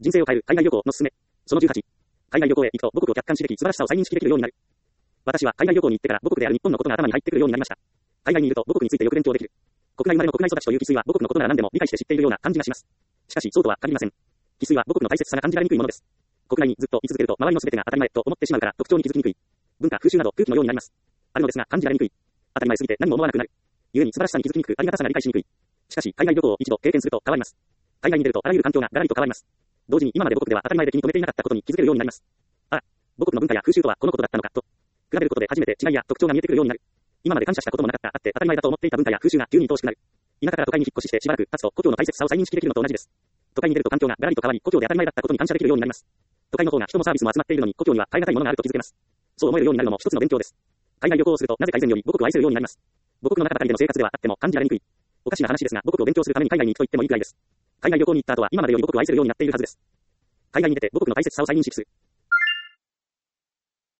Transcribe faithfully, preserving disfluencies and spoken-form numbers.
人生を変える海外旅行のすすめ。そのじゅうはち。海外旅行へ行くと母国を客観視でき、素晴らしさを再認識できるようになる。私は海外旅行に行ってから母国である日本のことが頭に入ってくるようになりました。海外にいると母国についてよく勉強できる。国内生まれの国内育ちという翡翠は母国のことなら何でも理解して知っているような感じがします。しかしそうとは限りません。翡翠は母国の大切さが感じられにくいものです。国内にずっと居続けると周りの全てが当たり前と思ってしまうから特徴に気づきにくい。文化、風習など空気のようになります。あるのですが感じられにくい。当たり前すぎて何も思わなくなる。故に素晴らしさに気づきにくく、ありがたさが理解しにくい。しかし海外旅行を一度経験すると変わります。海外に出るとあらゆる環境がガラリと変わります。同時に今まで母国では当たり前で気に留めていなかったことに気づけるようになります。ああ、母国の文化や風習とはこのことだったのかと。比べることで初めて違いや特徴が見えてくるようになる。今まで感謝したこともなかったあって当たり前だと思っていた文化や風習が急に愛おしくなる。田舎から都会に引っ越ししてしばらく経つと故郷の大切さを再認識できるのと同じです。都会に出ると環境がガラリと変わり故郷で当たり前だったことに感謝できるようになります。都会の方が人もサービスも集まっているのに故郷には耐え難いものがあると気づけます。そう思えるようになるのも一つの勉強です。海外旅行をするとなぜか以前より母国を愛せるようになります。母国の中ばかりでの生活ではあっても感じられにくい。おかしな話ですが母国を勉強するために海外に行くと言ってもいいくらいです。海外旅行に行った後は今までより母国を愛せるようになっているはずです。海外に出て母国の大切さを再認識する。